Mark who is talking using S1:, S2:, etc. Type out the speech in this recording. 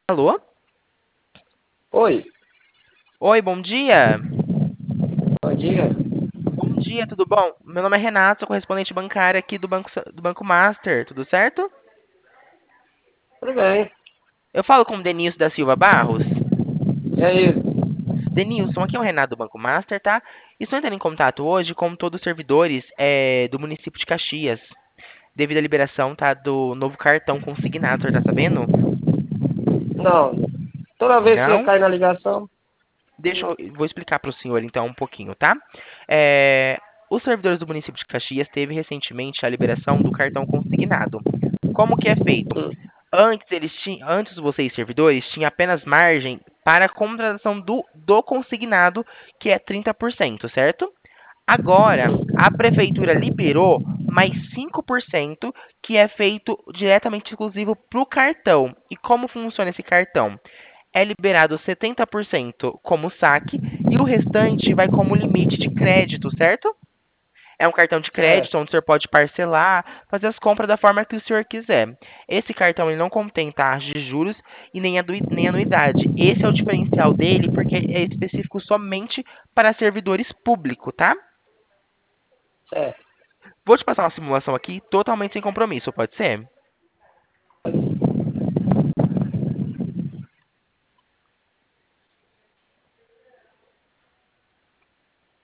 S1: Alô?
S2: Oi,
S1: Oi, bom dia.
S2: bom dia.
S1: Bom dia, tudo bom? Meu nome é Renato, sou correspondente bancário aqui do Banco Master, tudo certo?
S2: Tudo bem?
S1: Eu falo com o Denilson da Silva Barros.
S2: E aí?
S1: Denilson, aqui é o Renato do Banco Master, tá? Estou entrando em contato hoje com todos os servidores do município de Caxias, devido à liberação, tá, do novo cartão consignado, o senhor tá sabendo?
S2: Não, toda vez que
S1: Não?
S2: cai na ligação,
S1: Vou explicar para o senhor então um pouquinho, tá? É, os servidores do município de Caxias teve recentemente a liberação do cartão consignado. Como que é feito?
S2: hum,
S1: Antes vocês servidores tinham apenas margem para a contratação do consignado, que é 30%, certo? Agora, a prefeitura liberou mais 5%, que é feito diretamente exclusivo para o cartão. E como funciona esse cartão? É liberado 70% como saque e o restante vai como limite de crédito, certo? É um cartão de crédito
S2: certo,
S1: onde o senhor pode parcelar, fazer as compras da forma que o senhor quiser. Esse cartão ele não contém taxa de juros e nem anuidade. Esse é o diferencial dele porque é específico somente para servidores públicos, tá?
S2: certo.
S1: Vou te passar uma simulação aqui totalmente sem compromisso, pode ser?